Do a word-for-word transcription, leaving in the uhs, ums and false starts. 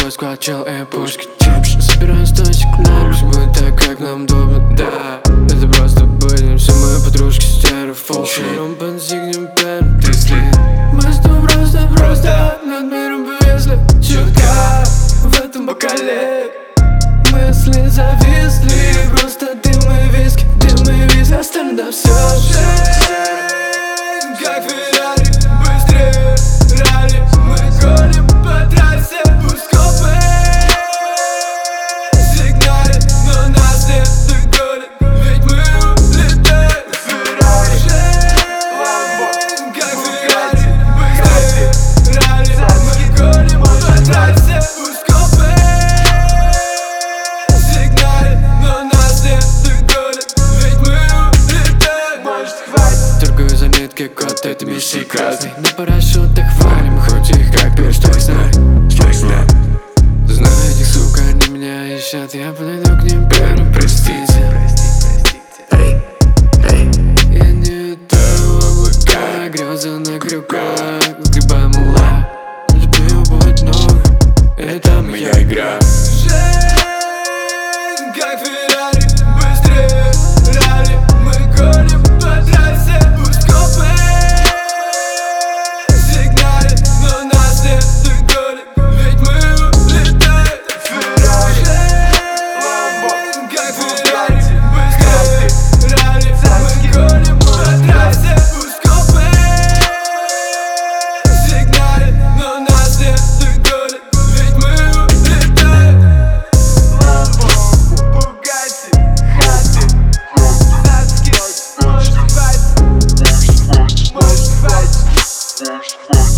твой склад, чел и пушки чипс. Собираем стойчик на пусть будет так, как нам удобно, да. Это просто будем все мы подружки стереофол. Широм подсигнем пен, ты след. Мы с тобой просто, просто над миром повесли. Чутка в этом бокале мысли зависли. Просто дым и виски, дым и виски, остальное да все. Жизнь как Феррари, быстрее ралли. Мы гоним по трассе, пусть копы сигналят, но нас нет догонят, ведь мы улетаем в Феррари. Жизнь как Феррари, быстрее ралли. Мы гоним по трассе, пусть копы сигналят, но нас нет догонят, ведь мы улетаем. Может хватит, торгую за нитки, кот, это миссия красный. На парашютах валим, хоть их как пьешь, стой, знай, стой, знай. Знаю этих, сука, они меня ищут, я подойду к ним первым, простите. Я не таю облака, грезы на крюках, сгребаем ула. Любил будет много, это моя игра. Жизнь как Феррари, быстрее ралли. Мы гоним по трассе, пусть копы сигналят, но нас нет догонят, ведь мы улетаем в Феррари. Жизнь как Феррари, быстрее ралли. Мы гоним по трассе, пусть копы сигналят, но нас нет догонят, ведь мы улетаем. Бугатти, хаты, цацки, может хватит, может хватит.